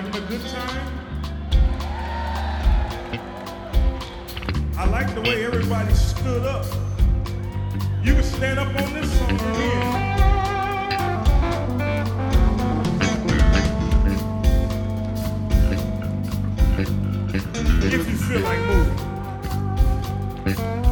having a good time? I like the way everybody stood up. You can stand up on this song again. If you feel like moving.